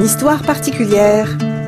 histoire particulière.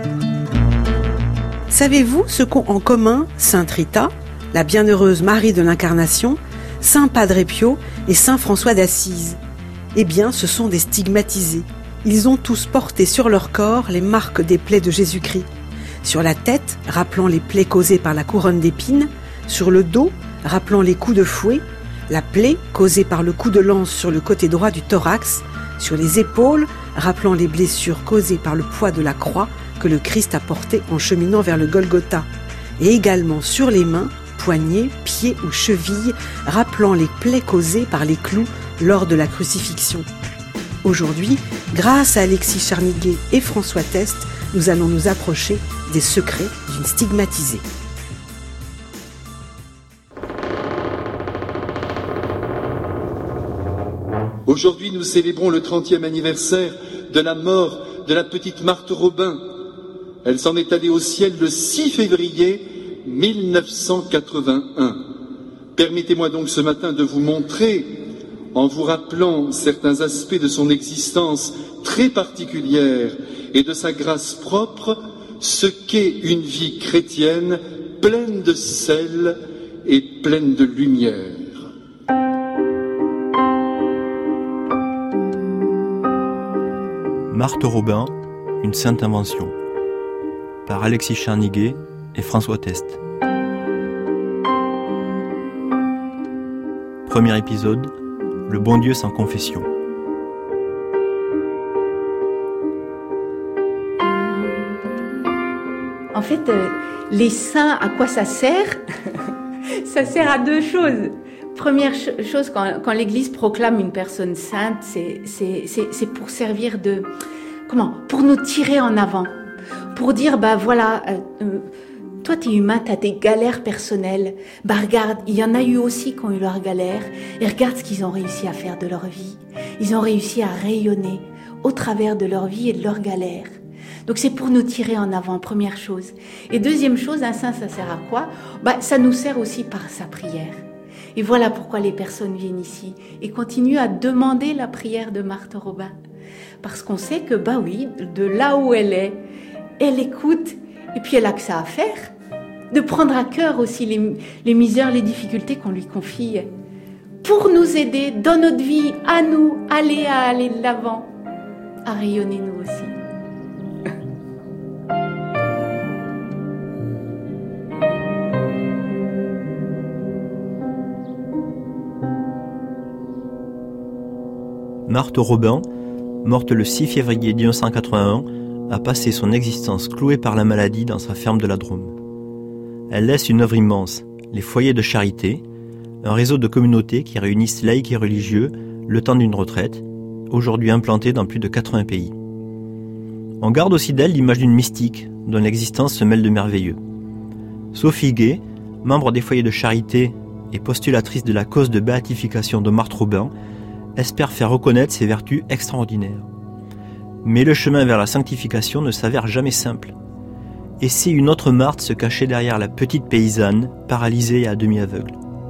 Savez-vous ce qu'ont en commun Sainte Rita, la bienheureuse Marie de l'Incarnation, Saint Padre Pio et Saint François d'Assise? Eh bien, ce sont des stigmatisés. Ils ont tous porté sur leur corps les marques des plaies de Jésus-Christ. Sur la tête, rappelant les plaies causées par la couronne d'épines, sur le dos, rappelant les coups de fouet, la plaie causée par le coup de lance sur le côté droit du thorax, sur les épaules, rappelant les blessures causées par le poids de la croix que le Christ a portée en cheminant vers le Golgotha, et également sur les mains, poignets, pieds ou chevilles, rappelant les plaies causées par les clous lors de la crucifixion. Aujourd'hui, grâce à Alexis Charniguet et François Test, nous allons nous approcher des secrets d'une stigmatisée. Aujourd'hui, nous célébrons le 30e anniversaire de la mort de la petite Marthe Robin. Elle s'en est allée au ciel le 6 février 1981. Permettez-moi donc ce matin de vous montrer, en vous rappelant certains aspects de son existence très particulière et de sa grâce propre, ce qu'est une vie chrétienne pleine de sel et pleine de lumière. Marthe Robin, une sainte invention, par Alexis Charniguet et François Test. Premier épisode, le bon Dieu sans confession. En fait, les saints, à quoi ça sert? Ça sert à deux choses. Première chose, quand l'Église proclame une personne sainte, c'est pour servir de... Pour nous tirer en avant. Pour dire, voilà, toi t'es humain, t'as des galères personnelles. Regarde, il y en a eu aussi qui ont eu leurs galères. Et regarde ce qu'ils ont réussi à faire de leur vie. Ils ont réussi à rayonner au travers de leur vie et de leurs galères. Donc c'est pour nous tirer en avant, première chose. Et deuxième chose, un saint, ça sert à quoi? Ça nous sert aussi par sa prière. Et voilà pourquoi les personnes viennent ici et continuent à demander la prière de Marthe Robin. Parce qu'on sait que, oui, de là où elle est, elle écoute et puis elle a que ça à faire. De prendre à cœur aussi les misères, les difficultés qu'on lui confie pour nous aider dans notre vie, à nous, à aller de l'avant, à rayonner nous aussi. Marthe Robin, morte le 6 février 1981, a passé son existence clouée par la maladie dans sa ferme de la Drôme. Elle laisse une œuvre immense, les foyers de charité, un réseau de communautés qui réunissent laïcs et religieux le temps d'une retraite, aujourd'hui implantée dans plus de 80 pays. On garde aussi d'elle l'image d'une mystique, dont l'existence se mêle de merveilleux. Sophie Gay, membre des foyers de charité et postulatrice de la cause de béatification de Marthe Robin, espère faire reconnaître ses vertus extraordinaires. Mais le chemin vers la sanctification ne s'avère jamais simple. Et si une autre Marthe se cachait derrière la petite paysanne, paralysée et à demi aveugle?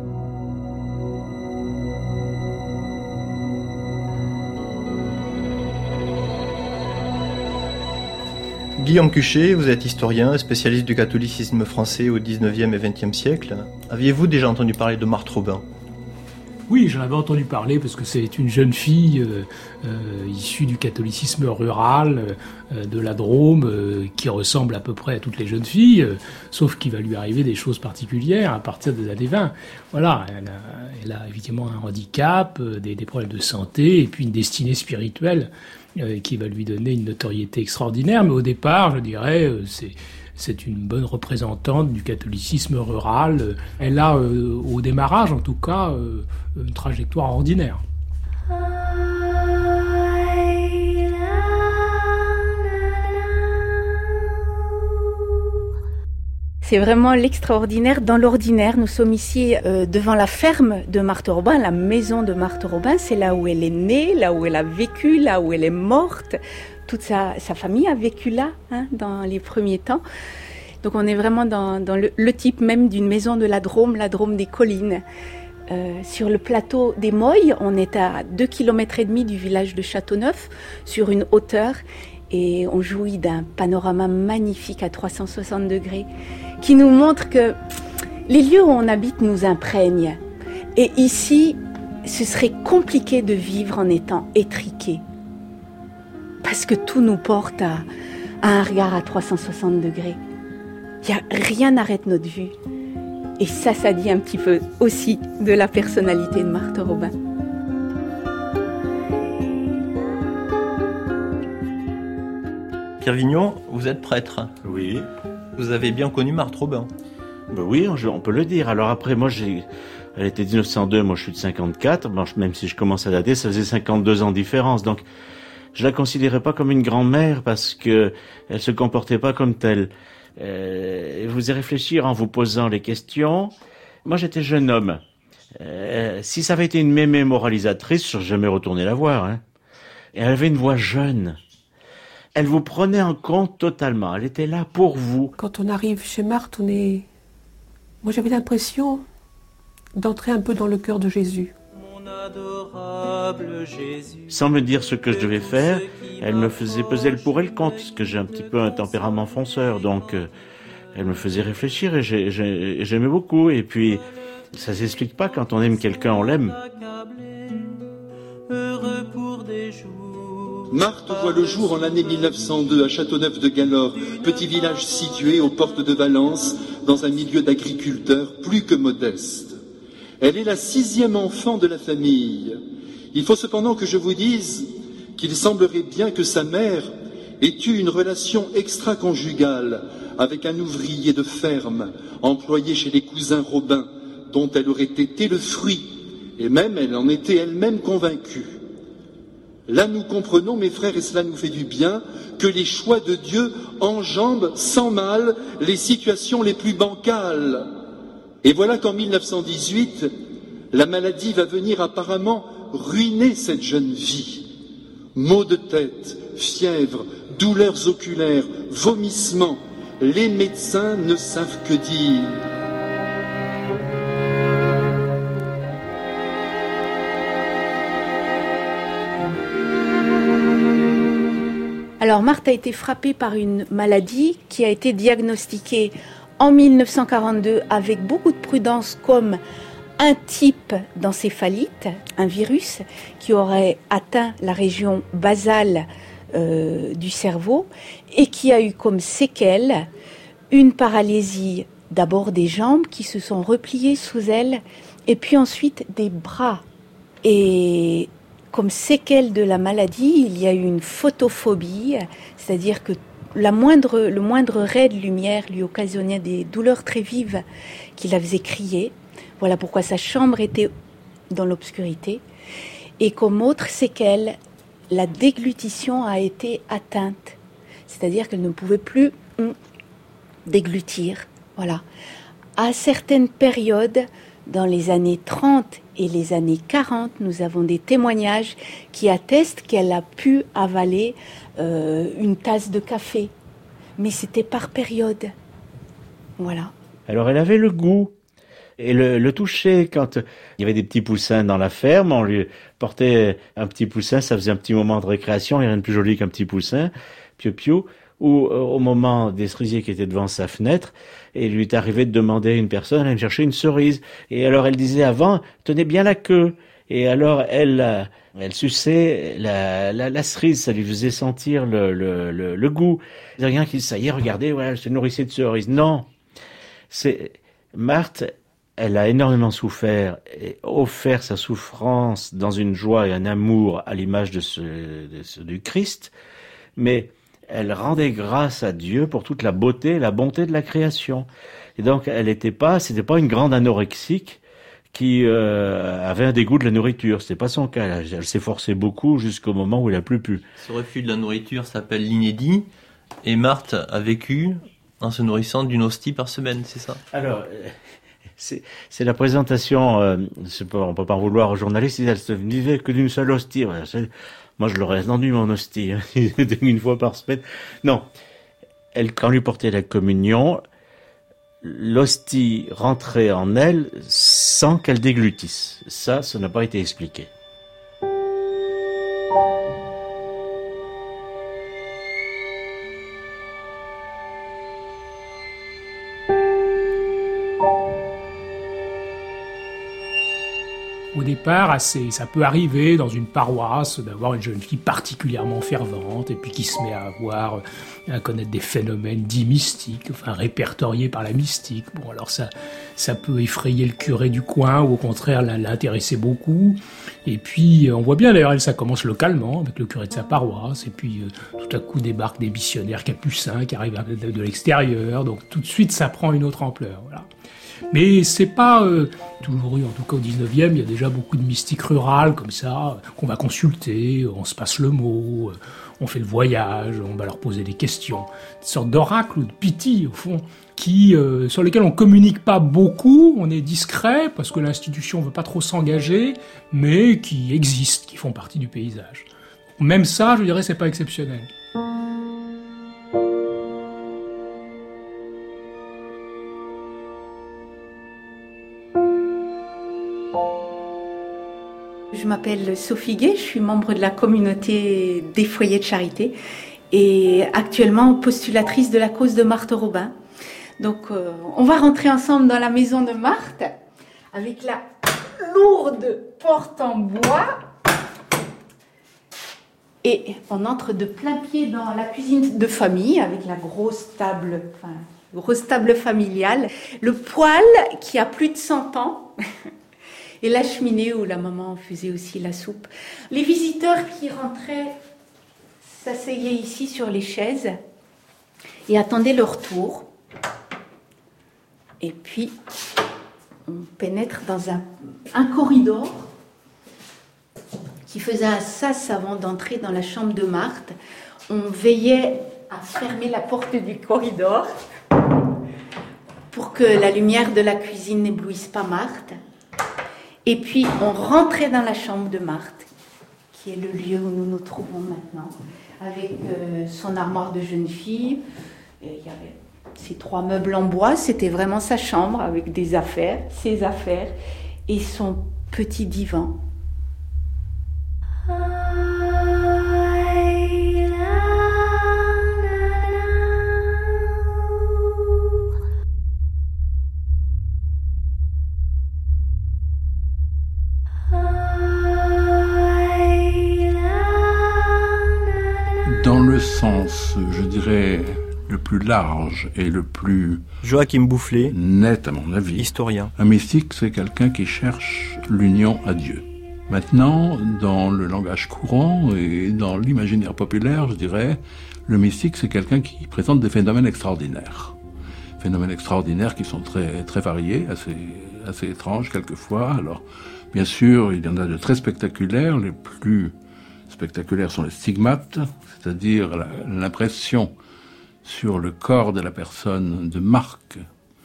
Guillaume Cuchet, vous êtes historien, spécialiste du catholicisme français au XIXe et XXe siècle. Aviez-vous déjà entendu parler de Marthe Robin ? Oui, j'en avais entendu parler parce que c'est une jeune fille issue du catholicisme rural de la Drôme qui ressemble à peu près à toutes les jeunes filles, sauf qu'il va lui arriver des choses particulières à partir des années 20. Voilà, elle a évidemment un handicap, des problèmes de santé et puis une destinée spirituelle qui va lui donner une notoriété extraordinaire. Mais au départ, je dirais, c'est une bonne représentante du catholicisme rural. Elle a, au démarrage en tout cas, une trajectoire ordinaire. C'est vraiment l'extraordinaire dans l'ordinaire. Nous sommes ici devant la ferme de Marthe Robin, la maison de Marthe Robin. C'est là où elle est née, là où elle a vécu, là où elle est morte. Toute sa famille a vécu là, dans les premiers temps. Donc on est vraiment dans le type même d'une maison de la Drôme des collines. Sur le plateau des Moyes, on est à 2,5 km du village de Châteauneuf, sur une hauteur. et on jouit d'un panorama magnifique à 360 degrés qui nous montre que les lieux où on habite nous imprègnent. Et ici, ce serait compliqué de vivre en étant étriqué. Parce que tout nous porte à un regard à 360 degrés. Rien n'arrête notre vue. Et ça dit un petit peu aussi de la personnalité de Marthe Robin. Pierre Vignon, vous êtes prêtre. Oui. Vous avez bien connu Marthe Robin. Ben oui, on peut le dire. Alors après, moi, elle était 1902, moi je suis de 54. Bon, même si je commence à dater, ça faisait 52 ans de différence. Donc, je la considérais pas comme une grand-mère parce que elle se comportait pas comme telle. Vous y réfléchir en vous posant les questions. Moi, j'étais jeune homme. Si ça avait été une mémé moralisatrice, j'aurais jamais retourné la voir. Hein. Et elle avait une voix jeune. Elle vous prenait en compte totalement. Elle était là pour vous. Quand on arrive chez Marthe, moi, j'avais l'impression d'entrer un peu dans le cœur de Jésus. Sans me dire ce que je devais faire, elle me faisait peser le pour et le contre, parce que j'ai un petit peu un tempérament fonceur, donc elle me faisait réfléchir et j'aimais beaucoup. Et puis, ça s'explique pas, quand on aime quelqu'un, on l'aime. Marthe voit le jour en l'année 1902 à Châteauneuf-de-Galor, petit village situé aux portes de Valence, dans un milieu d'agriculteurs plus que modeste. Elle est la 6e enfant de la famille. Il faut cependant que je vous dise qu'il semblerait bien que sa mère ait eu une relation extra-conjugale avec un ouvrier de ferme employé chez les cousins Robin, dont elle aurait été le fruit, et même elle en était elle-même convaincue. Là, nous comprenons, mes frères, et cela nous fait du bien, que les choix de Dieu enjambent sans mal les situations les plus bancales. Et voilà qu'en 1918, la maladie va venir apparemment ruiner cette jeune vie. Maux de tête, fièvre, douleurs oculaires, vomissements, les médecins ne savent que dire. Alors Marthe a été frappée par une maladie qui a été diagnostiquée en 1942 avec beaucoup de prudence comme un type d'encéphalite, un virus qui aurait atteint la région basale du cerveau et qui a eu comme séquelle une paralysie d'abord des jambes qui se sont repliées sous elle et puis ensuite des bras. Et comme séquelle de la maladie, il y a eu une photophobie, c'est-à-dire que le moindre ray de lumière lui occasionnait des douleurs très vives qui la faisaient crier. Voilà pourquoi sa chambre était dans l'obscurité. Et comme autre séquelle, la déglutition a été atteinte, c'est-à-dire qu'elle ne pouvait plus déglutir. Voilà. À certaines périodes, dans les années 30 et les années 40, nous avons des témoignages qui attestent qu'elle a pu avaler une tasse de café. Mais c'était par période. Voilà. Alors elle avait le goût. Et le toucher, quand il y avait des petits poussins dans la ferme, on lui portait un petit poussin, ça faisait un petit moment de récréation, il n'y a rien de plus joli qu'un petit poussin, piou-piou, ou au moment des cerisiers qui étaient devant sa fenêtre, et il lui est arrivé de demander à une personne d'aller me chercher une cerise. Et alors elle disait avant, tenez bien la queue. Et alors elle suçait la cerise, ça lui faisait sentir le goût. Il n'y a rien qui ça y est, regardez, voilà, elle se nourrissait de cerises. Non, c'est Marthe. Elle a énormément souffert et offert sa souffrance dans une joie et un amour à l'image du Christ, mais elle rendait grâce à Dieu pour toute la beauté et la bonté de la création. Et donc, c'était pas une grande anorexique qui avait un dégoût de la nourriture. C'était pas son cas. Elle s'efforçait beaucoup jusqu'au moment où elle a plus pu. Ce refus de la nourriture s'appelle l'inédit, et Marthe a vécu en se nourrissant d'une hostie par semaine, c'est ça? Alors, c'est la présentation, on peut pas en vouloir aux journalistes, elle se vivait que d'une seule hostie. Moi, je l'aurais entendu, mon hostie, une fois par semaine. Non. Quand on lui portait la communion, l'hostie rentrait en elle sans qu'elle déglutisse. Ça n'a pas été expliqué. part, ça peut arriver dans une paroisse d'avoir une jeune fille particulièrement fervente et puis qui se met à connaître des phénomènes dits mystiques, enfin répertoriés par la mystique. Bon, alors ça peut effrayer le curé du coin ou au contraire l'intéresser beaucoup. Et puis on voit bien d'ailleurs, ça commence localement avec le curé de sa paroisse et puis tout à coup débarquent des missionnaires capucins qui arrivent de l'extérieur. Donc tout de suite ça prend une autre ampleur. Voilà. Mais c'est pas toujours eu, en tout cas au 19e, il y a déjà beaucoup de mystiques rurales comme ça, qu'on va consulter, on se passe le mot, on fait le voyage, on va leur poser des questions. Une sorte d'oracle ou de piti, au fond, sur lesquels on communique pas beaucoup, on est discret, parce que l'institution veut pas trop s'engager, mais qui existent, qui font partie du paysage. Même ça, je dirais, c'est pas exceptionnel. Je m'appelle Sophie Gay, je suis membre de la communauté des foyers de charité et actuellement postulatrice de la cause de Marthe Robin. Donc on va rentrer ensemble dans la maison de Marthe avec la lourde porte en bois et on entre de plein pied dans la cuisine de famille avec la grosse table familiale, le poêle qui a plus de 100 ans. Et la cheminée où la maman faisait aussi la soupe. Les visiteurs qui rentraient s'asseyaient ici sur les chaises et attendaient leur tour. Et puis, on pénètre dans un corridor qui faisait un sas avant d'entrer dans la chambre de Marthe. On veillait à fermer la porte du corridor pour que la lumière de la cuisine n'éblouisse pas Marthe. Et puis, on rentrait dans la chambre de Marthe, qui est le lieu où nous nous trouvons maintenant, avec son armoire de jeune fille. Et il y avait ces 3 meubles en bois, c'était vraiment sa chambre, avec des affaires, ses affaires, et son petit divan. Dans le sens, je dirais, le plus large et le plus Joachim Boufflet, net à mon avis, historien. un mystique, c'est quelqu'un qui cherche l'union à Dieu. Maintenant, dans le langage courant et dans l'imaginaire populaire, je dirais, le mystique, c'est quelqu'un qui présente des phénomènes extraordinaires. Phénomènes extraordinaires qui sont très, très variés, assez étranges quelquefois. Alors, bien sûr, il y en a de très spectaculaires. Les plus spectaculaires sont les stigmates, c'est-à-dire l'impression sur le corps de la personne de marques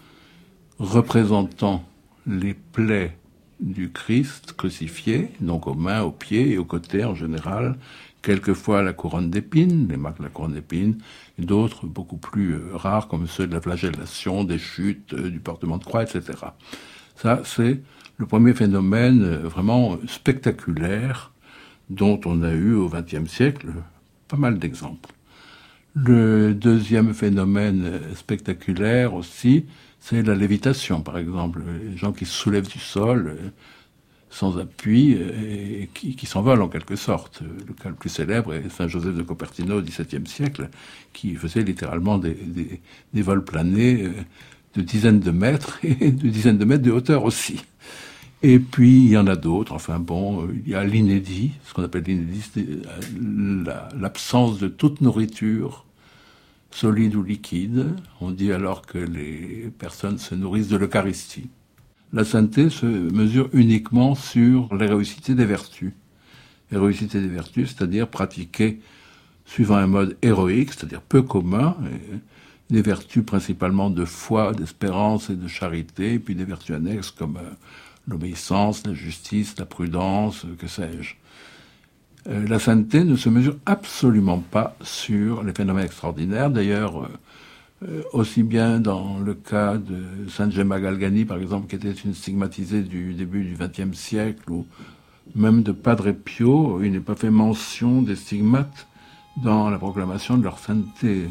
représentant les plaies du Christ crucifié, donc aux mains, aux pieds et aux côtés en général, quelquefois la couronne d'épines, les marques de la couronne d'épines, et d'autres beaucoup plus rares comme ceux de la flagellation, des chutes, du portement de croix, etc. Ça, c'est le premier phénomène vraiment spectaculaire dont on a eu au XXe siècle pas mal d'exemples. Le deuxième phénomène spectaculaire aussi, c'est la lévitation, par exemple. Les gens qui se soulèvent du sol sans appui et qui s'envolent en quelque sorte. Le cas le plus célèbre est Saint Joseph de Cupertino au XVIIe siècle, qui faisait littéralement des vols planés de dizaines de mètres et de dizaines de mètres de hauteur aussi. Et puis, il y en a d'autres. Enfin bon, il y a l'inédit. Ce qu'on appelle l'inédit, c'est l'absence de toute nourriture, solide ou liquide. On dit alors que les personnes se nourrissent de l'Eucharistie. La sainteté se mesure uniquement sur l'héroïcité des vertus. Héroïcité des vertus, c'est-à-dire pratiquer suivant un mode héroïque, c'est-à-dire peu commun, des vertus principalement de foi, d'espérance et de charité, et puis des vertus annexes comme l'obéissance, la justice, la prudence, que sais-je. La sainteté ne se mesure absolument pas sur les phénomènes extraordinaires. D'ailleurs, aussi bien dans le cas de Sainte Gemma Galgani, par exemple, qui était une stigmatisée du début du XXe siècle, ou même de Padre Pio, il n'est pas fait mention des stigmates dans la proclamation de leur sainteté.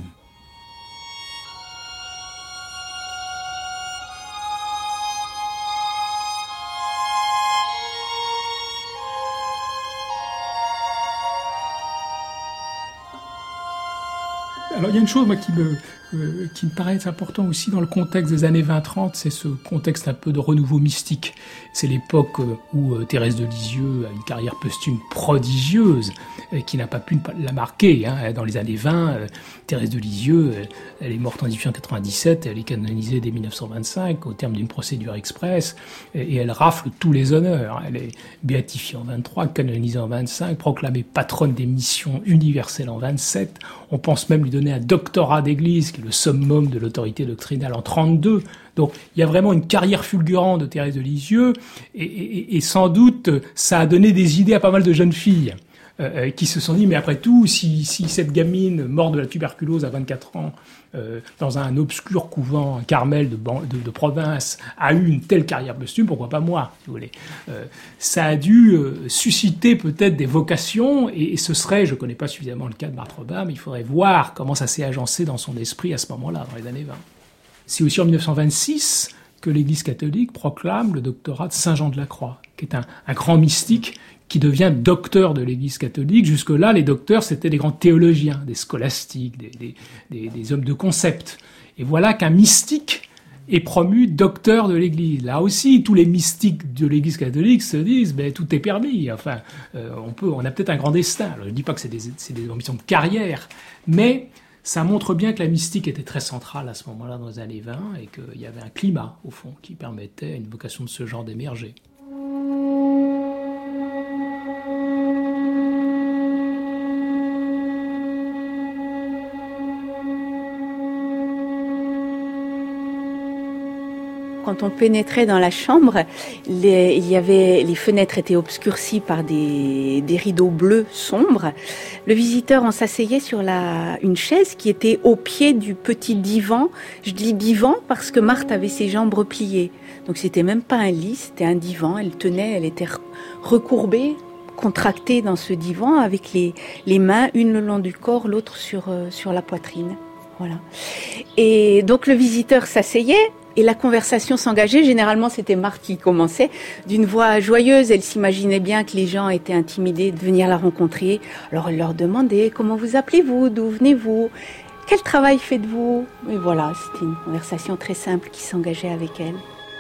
Alors il y a une chose moi, qui me paraît important aussi dans le contexte des années 20-30, c'est ce contexte un peu de renouveau mystique. C'est l'époque où Thérèse de Lisieux a une carrière posthume prodigieuse, qui n'a pas pu la marquer. Dans les années 20, Thérèse de Lisieux, elle est morte en 1897, elle est canonisée dès 1925 au terme d'une procédure express, et elle rafle tous les honneurs. Elle est béatifiée en 23, canonisée en 25, proclamée patronne des missions universelles en 27. On pense même lui donner un doctorat d'église, qui est le summum de l'autorité doctrinale, en 32. Donc il y a vraiment une carrière fulgurante de Thérèse de Lisieux, et sans doute ça a donné des idées à pas mal de jeunes filles qui se sont dit, mais après tout, si cette gamine morte de la tuberculose à 24 ans, dans un obscur couvent, un Carmel de province, a eu une telle carrière posthume, pourquoi pas moi, si vous voulez. Ça a dû susciter peut-être des vocations, et ce serait, je connais pas suffisamment le cas de Marthe Robin, mais il faudrait voir comment ça s'est agencé dans son esprit à ce moment-là, dans les années 20. C'est aussi en 1926 que l'Église catholique proclame le doctorat de Saint Jean de la Croix, qui est un grand mystique qui devient docteur de l'Église catholique. Jusque-là, les docteurs, c'était des grands théologiens, des scolastiques, des hommes de concept. Et voilà qu'un mystique est promu docteur de l'Église. Là aussi, tous les mystiques de l'Église catholique se disent, tout est permis. Enfin, on a peut-être un grand destin. Alors, je ne dis pas que c'est des ambitions de carrière, mais ça montre bien que la mystique était très centrale à ce moment-là dans les années 20 et qu'il y avait un climat, au fond, qui permettait à une vocation de ce genre d'émerger. Quand on pénétrait dans la chambre, les fenêtres étaient obscurcies par des rideaux bleus sombres. Le visiteur, on s'asseyait sur une chaise qui était au pied du petit divan. Je dis divan parce que Marthe avait ses jambes repliées. Donc c'était même pas un lit, c'était un divan. Elle était recourbée, contractée dans ce divan avec les mains, une le long du corps, l'autre sur la poitrine. Voilà. Et donc le visiteur s'asseyait. Et la conversation s'engageait. Généralement, c'était Marthe qui commençait. D'une voix joyeuse, elle s'imaginait bien que les gens étaient intimidés de venir la rencontrer. Alors, elle leur demandait « Comment vous appelez-vous ? D'où venez-vous ? Quel travail faites-vous » Et voilà, c'était une conversation très simple qui s'engageait avec elle.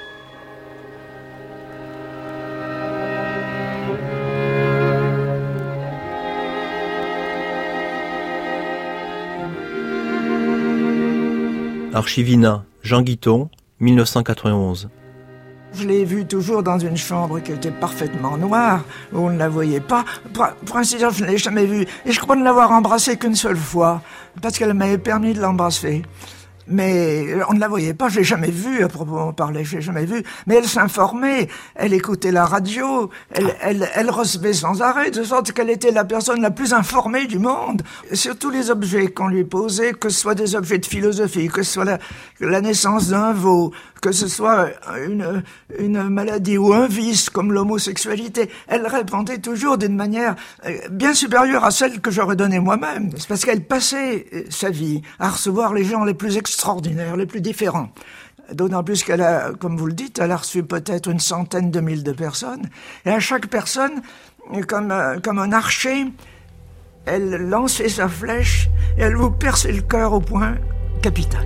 Archivina, Jean Guiton, 1991. Je l'ai vue toujours dans une chambre qui était parfaitement noire, où on ne la voyait pas. Pour ainsi dire, je ne l'ai jamais vue. Et je crois ne l'avoir embrassée qu'une seule fois, parce qu'elle m'avait permis de l'embrasser. Mais on ne la voyait pas, je l'ai jamais vue, à proprement parler, je l'ai jamais vue. Mais elle s'informait, elle écoutait la radio, elle recevait sans arrêt, de sorte qu'elle était la personne la plus informée du monde. Sur tous les objets qu'on lui posait, que ce soit des objets de philosophie, que ce soit la naissance d'un veau, que ce soit une maladie ou un vice comme l'homosexualité, elle répondait toujours d'une manière bien supérieure à celle que j'aurais donnée moi-même. C'est parce qu'elle passait sa vie à recevoir les gens les plus extraordinaires, les plus différents. D'autant plus qu'elle a, comme vous le dites, elle a reçu peut-être 100 000 de personnes. Et à chaque personne, comme un archer, elle lançait sa flèche et elle vous perçait le cœur au point capital.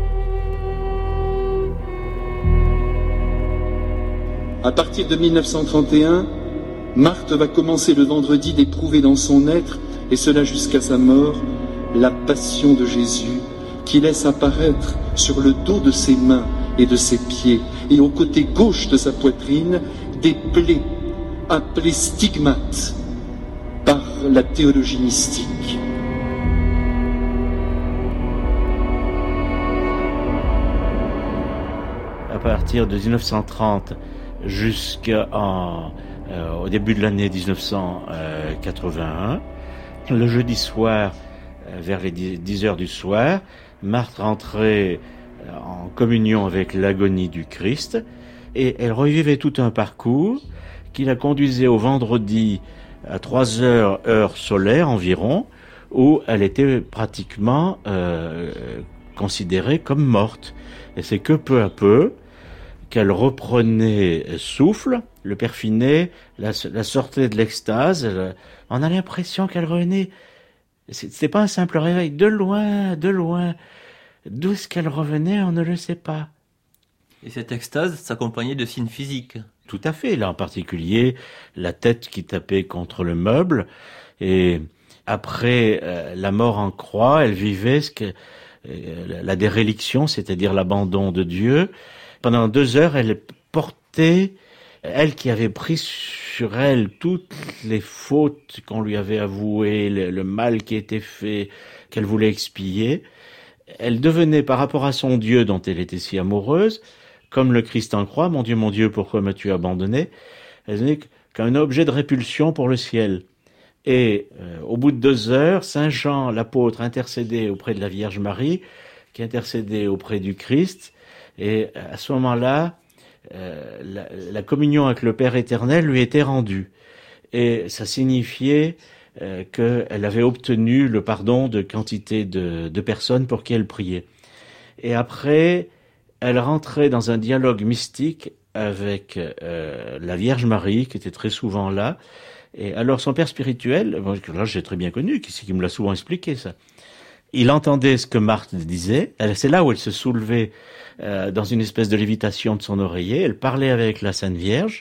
À partir de 1931, Marthe va commencer le vendredi d'éprouver dans son être, et cela jusqu'à sa mort, la passion de Jésus, qui laisse apparaître sur le dos de ses mains et de ses pieds, et au côté gauche de sa poitrine, des plaies appelées stigmates par la théologie mystique. À partir de 1930 au début de l'année 1981, le jeudi soir, vers les 10 heures du soir, Marthe rentrait en communion avec l'agonie du Christ et elle revivait tout un parcours qui la conduisait au vendredi à 3 heures, heure solaire environ, où elle était pratiquement considérée comme morte. Et c'est que peu à peu qu'elle reprenait souffle, le père Finet la sortait de l'extase. On a l'impression qu'elle revenait C'était pas un simple réveil. De loin, d'où est-ce qu'elle revenait, on ne le sait pas. Et cette extase s'accompagnait de signes physiques. Tout à fait. Là, en particulier, la tête qui tapait contre le meuble. Et après la mort en croix, elle vivait la déréliction, c'est-à-dire l'abandon de Dieu. Pendant 2 heures, elle portait, elle qui avait pris sur elle toutes les fautes qu'on lui avait avouées, le mal qui était fait, qu'elle voulait expier. Elle devenait, par rapport à son Dieu dont elle était si amoureuse, comme le Christ en croix, mon Dieu, pourquoi m'as-tu abandonné? Elle devenait qu'un objet de répulsion pour le ciel. Et au bout de 2 heures, Saint Jean, l'apôtre, intercédait auprès de la Vierge Marie, qui intercédait auprès du Christ. Et à ce moment-là, la communion avec le Père éternel lui était rendue. Et ça signifiait qu'elle avait obtenu le pardon de quantité de personnes pour qui elle priait. Et après, elle rentrait dans un dialogue mystique avec la Vierge Marie, qui était très souvent là. Et alors son père spirituel, là j'ai très bien connu, qui me l'a souvent expliqué ça, il entendait ce que Marthe disait, c'est là où elle se soulevait dans une espèce de lévitation de son oreiller, elle parlait avec la Sainte Vierge,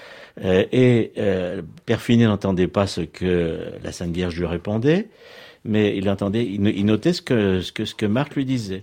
Père Finet n'entendait pas ce que la Sainte Vierge lui répondait, mais il notait ce que Marthe lui disait.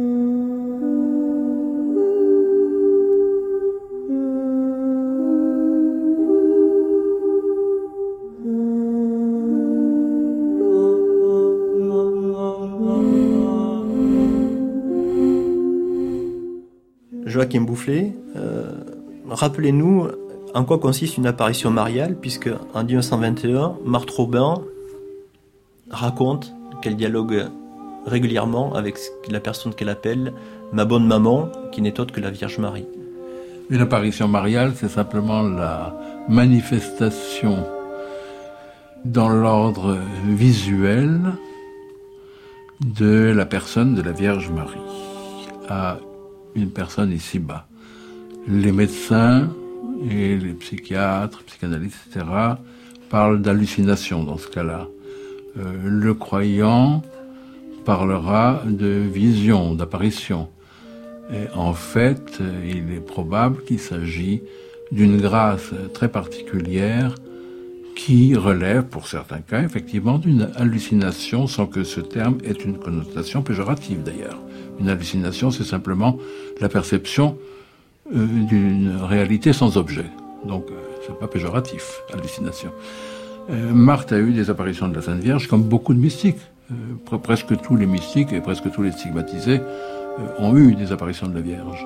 Joachim Boufflet, rappelez-nous en quoi consiste une apparition mariale, puisque en 1921, Marthe Robin raconte qu'elle dialogue régulièrement avec la personne qu'elle appelle ma bonne maman, qui n'est autre que la Vierge Marie. Une apparition mariale, c'est simplement la manifestation dans l'ordre visuel de la personne de la Vierge Marie à une personne ici-bas. Les médecins et les psychiatres, psychanalystes, etc. parlent d'hallucination dans ce cas-là. Le croyant parlera de vision, d'apparition. Et en fait, il est probable qu'il s'agit d'une grâce très particulière qui relève, pour certains cas, effectivement, d'une hallucination, sans que ce terme ait une connotation péjorative d'ailleurs. Une hallucination, c'est simplement la perception d'une réalité sans objet. Donc, c'est pas péjoratif, hallucination. Marthe a eu des apparitions de la Sainte Vierge, comme beaucoup de mystiques. Presque tous les mystiques et presque tous les stigmatisés ont eu des apparitions de la Vierge.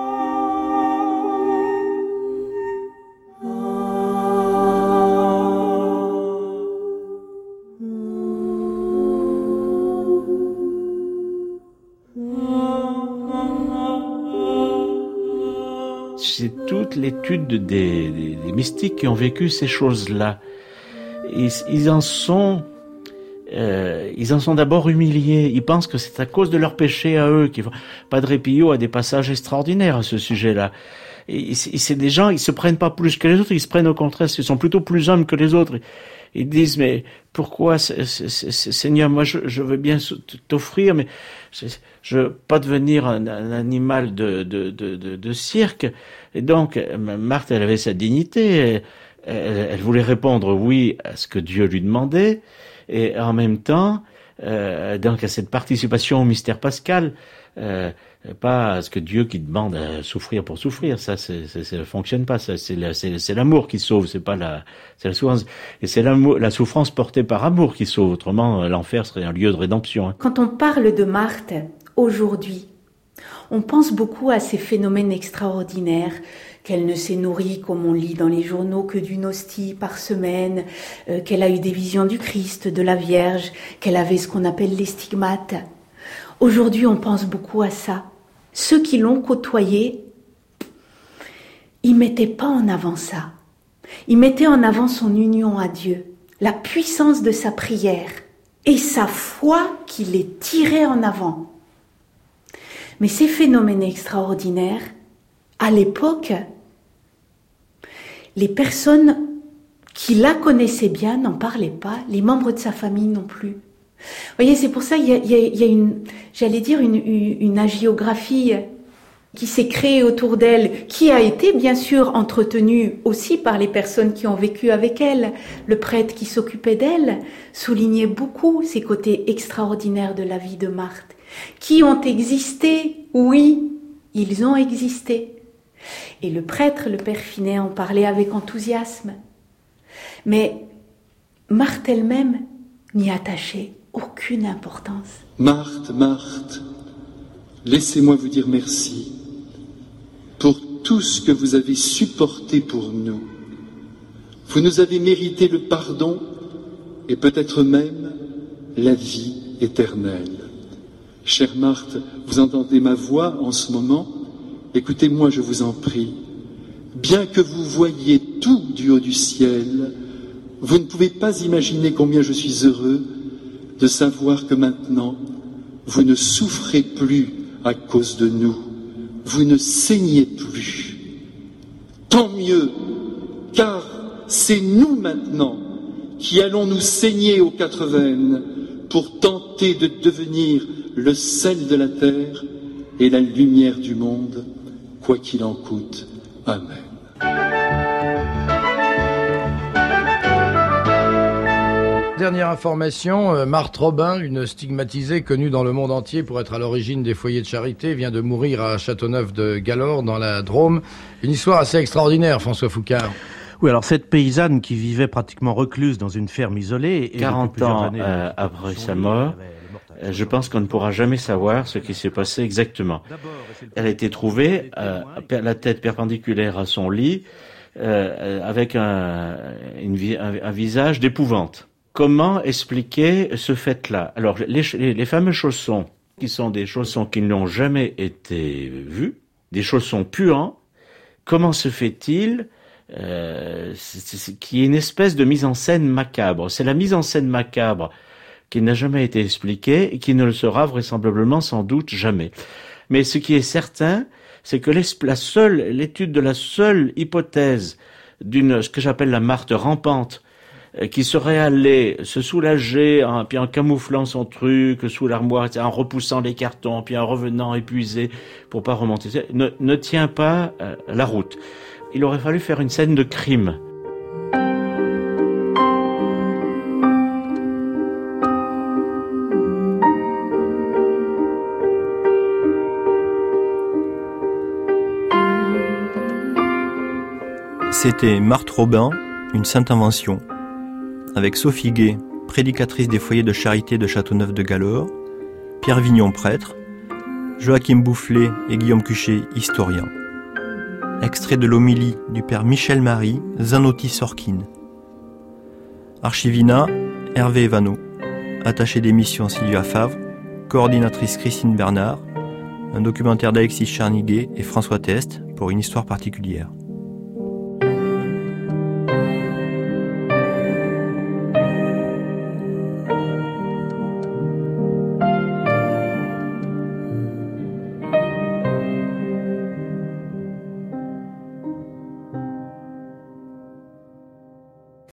C'est toute l'étude des mystiques qui ont vécu ces choses-là. Ils en sont d'abord humiliés. Ils pensent que c'est à cause de leur péché à eux. Padre Pio a des passages extraordinaires à ce sujet-là. C'est des gens, ils se prennent pas plus que les autres, ils se prennent au contraire, ils sont plutôt plus hommes que les autres. Ils disent, mais pourquoi, Seigneur, moi je veux bien t'offrir, mais je veux pas devenir un animal de cirque. Et donc, Marthe, elle avait sa dignité, elle voulait répondre oui à ce que Dieu lui demandait, et en même temps, donc à cette participation au mystère pascal, pas à ce que Dieu qui demande à souffrir pour souffrir, ça fonctionne pas, ça c'est l'amour qui sauve, c'est la souffrance, et c'est la souffrance portée par amour qui sauve, autrement l'enfer serait un lieu de rédemption. Quand on parle de Marthe aujourd'hui, on pense beaucoup à ces phénomènes extraordinaires, qu'elle ne s'est nourrie, comme on lit dans les journaux, que d'une hostie par semaine, qu'elle a eu des visions du Christ, de la Vierge, qu'elle avait ce qu'on appelle les stigmates. Aujourd'hui, on pense beaucoup à ça. Ceux qui l'ont côtoyée, ils mettaient pas en avant ça. Ils mettaient en avant son union à Dieu, la puissance de sa prière et sa foi qui les tirait en avant. Mais ces phénomènes extraordinaires, à l'époque, les personnes qui la connaissaient bien n'en parlaient pas, les membres de sa famille non plus. Vous voyez, c'est pour ça il y a une hagiographie qui s'est créée autour d'elle, qui a été bien sûr entretenue aussi par les personnes qui ont vécu avec elle. Le prêtre qui s'occupait d'elle soulignait beaucoup ces côtés extraordinaires de la vie de Marthe, qui ont existé, oui, ils ont existé. Et le prêtre, le père Finet, en parlait avec enthousiasme. Mais Marthe elle-même n'y attachait aucune importance. Marthe, Marthe, laissez-moi vous dire merci pour tout ce que vous avez supporté pour nous. Vous nous avez mérité le pardon et peut-être même la vie éternelle. Chère Marthe, vous entendez ma voix en ce moment? Écoutez-moi, je vous en prie. Bien que vous voyiez tout du haut du ciel, vous ne pouvez pas imaginer combien je suis heureux de savoir que maintenant, vous ne souffrez plus à cause de nous. Vous ne saignez plus. Tant mieux, car c'est nous maintenant qui allons nous saigner aux 4 veines pour tenter de devenir le sel de la terre et la lumière du monde, quoi qu'il en coûte. Amen. Dernière information, Marthe Robin, une stigmatisée connue dans le monde entier pour être à l'origine des foyers de charité, vient de mourir à Châteauneuf-de-Galore, dans la Drôme. Une histoire assez extraordinaire, François Foucard. Oui, alors cette paysanne qui vivait pratiquement recluse dans une ferme isolée... Et 40 ans après sa mort, je pense qu'on ne pourra jamais savoir ce qui s'est passé exactement. Elle a été trouvée la tête perpendiculaire à son lit, avec un visage d'épouvante. Comment expliquer ce fait-là? Alors, les fameux chaussons, qui sont des chaussons qui n'ont jamais été vus, des chaussons puants, comment se fait-il qu'il y ait une espèce de mise en scène macabre? C'est la mise en scène macabre qui n'a jamais été expliquée et qui ne le sera vraisemblablement sans doute jamais. Mais ce qui est certain, c'est que l'étude de la seule hypothèse ce que j'appelle la Marthe rampante, qui serait allée se soulager, puis en camouflant son truc sous l'armoire, en repoussant les cartons, puis en revenant épuisé pour pas remonter, ne tient pas la route. Il aurait fallu faire une scène de crime. C'était Marthe Robin, une sainte invention, avec Sophie Gay, prédicatrice des foyers de charité de Châteauneuf-de-Galore, Pierre Vignon, prêtre, Joachim Boufflet et Guillaume Cuchet, historiens. Extrait de l'homélie du père Michel-Marie Zanotti-Sorkin. Archivina, Hervé Evano. Attaché d'émission Sylvia Favre, coordinatrice Christine Bernard, un documentaire d'Alexis Charniguet et François Test pour une histoire particulière.